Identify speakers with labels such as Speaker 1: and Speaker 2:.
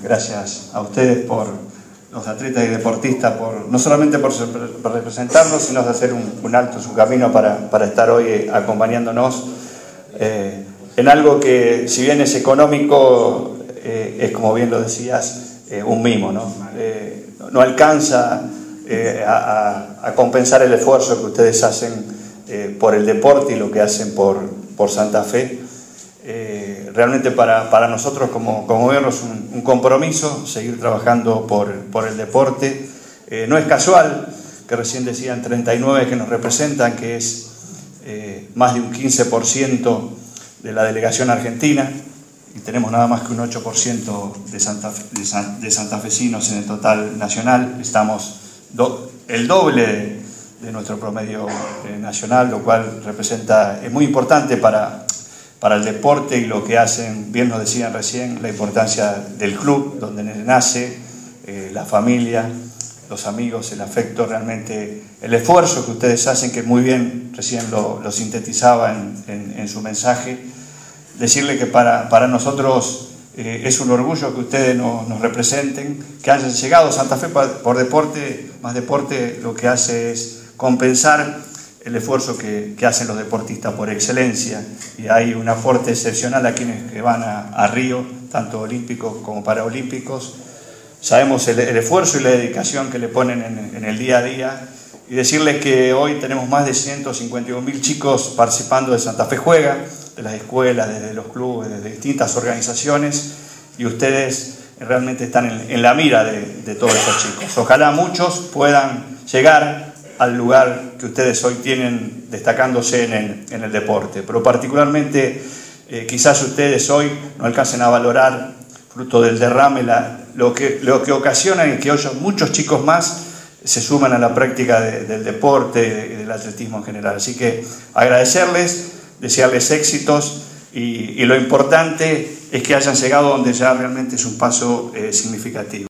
Speaker 1: gracias a ustedes, por los atletas y deportistas, no solamente por representarnos, sino de hacer un alto en su camino para estar hoy acompañándonos en algo que, si bien es económico, es, como bien lo decías, un mimo, ¿no? No alcanza a compensar el esfuerzo que ustedes hacen por el deporte y lo que hacen por Santa Fe. Realmente para nosotros como gobierno es un compromiso seguir trabajando por el deporte. No es casual que recién decían 39 que nos representan, que es más de un 15% de la delegación argentina, y tenemos nada más que un 8% de santafesinos en el total nacional. Estamos el doble de nuestro promedio nacional, lo cual es muy importante para el deporte y lo que hacen. Bien nos decían recién la importancia del club donde nace, la familia, los amigos, el afecto, realmente el esfuerzo que ustedes hacen, que muy bien recién lo sintetizaba en su mensaje. Decirle que para nosotros es un orgullo que ustedes nos representen, que hayan llegado a Santa Fe por deporte. Más deporte lo que hace es compensar el esfuerzo que hacen los deportistas por excelencia, y hay un aporte excepcional a quienes que van a Río, tanto olímpicos como paraolímpicos. Sabemos el esfuerzo y la dedicación que le ponen en el día a día, y decirles que hoy tenemos más de 151.000 chicos participando de Santa Fe Juega, de las escuelas, desde los clubes, desde distintas organizaciones, y ustedes realmente están en la mira de todos esos chicos. Ojalá muchos puedan llegar al lugar que ustedes hoy tienen, destacándose en el deporte, pero particularmente quizás ustedes hoy no alcancen a valorar, fruto del derrame, lo que ocasiona en que hoy muchos chicos más se suman a la práctica del deporte y del atletismo en general. Así que agradecerles, desearles éxitos, y lo importante es que hayan llegado donde ya realmente es un paso significativo.